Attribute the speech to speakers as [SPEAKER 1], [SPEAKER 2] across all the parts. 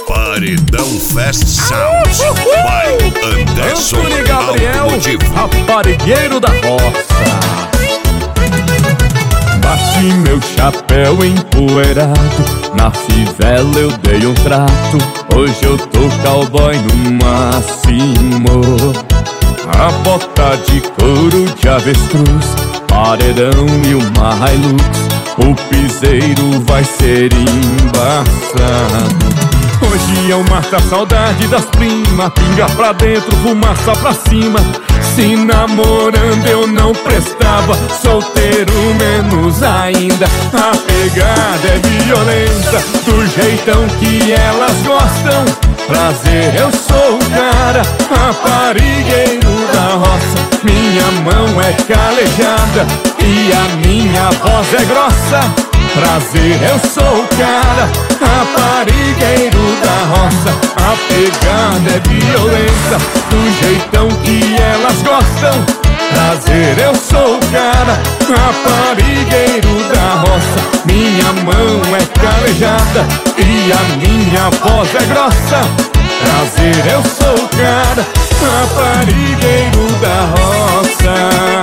[SPEAKER 1] Paredão Fest Sound by Anderson
[SPEAKER 2] Antônio Gabriel,
[SPEAKER 1] Automotivo.
[SPEAKER 2] raparigueiro da roça. Bati meu chapéu empoeirado, na fivela eu dei um trato. Hoje eu tô cowboy no máximo. A bota de couro de avestruz, paredão e uma Hilux. O piseiro vai ser embaçado. Hoje eu mato a saudade das primas, pinga pra dentro, fumaça pra cima. Se namorando eu não prestava, solteiro menos ainda. A pegada é violenta, do jeitão que elas gostam. Prazer, eu sou o cara, raparigueiro da roça. Minha mão é calejada e a minha voz é grossa. Prazer, eu sou o cara, raparigueiro da roça. A pegada é violenta, do jeitão que elas gostam. Prazer, eu sou o cara, raparigueiro da roça. Minha mão é calejada e a minha voz é grossa. Prazer, eu sou o cara, raparigueiro da roça.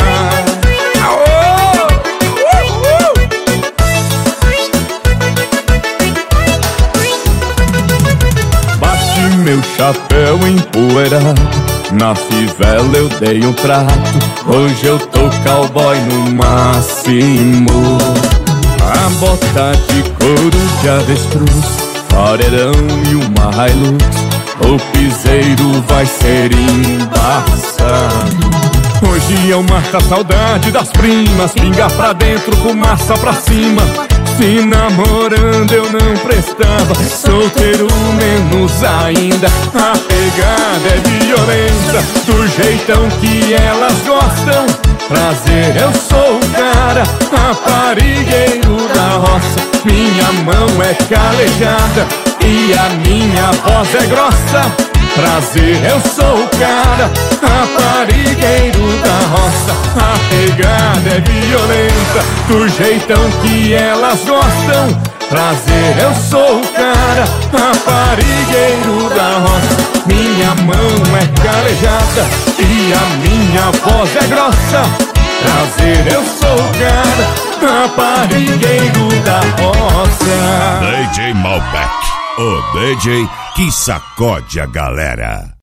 [SPEAKER 2] Meu chapéu empoeirado, na fivela eu dei um trato. Hoje eu tô cowboy no máximo. A bota de couro de avestruz, paredão e uma Hilux. O piseiro vai ser embaçado. Hoje eu mato a saudade das primas, pinga pra dentro, fumaça pra cima. Se namorando eu não prestava, solteiro menos ainda. A pegada é violenta, do jeitão que elas gostam. Prazer, eu sou o cara, raparigueiro da roça. Minha mão é calejada e a minha voz é grossa. Prazer, eu sou o cara, raparigueiro da roça. A pegada é violenta, do jeitão que elas gostam. Prazer, eu sou o cara, raparigueiro da roça. Minha mão é calejada e a minha voz é grossa. Prazer, eu sou o cara, raparigueiro da roça.
[SPEAKER 1] DJ Malbec, o DJ que sacode a galera.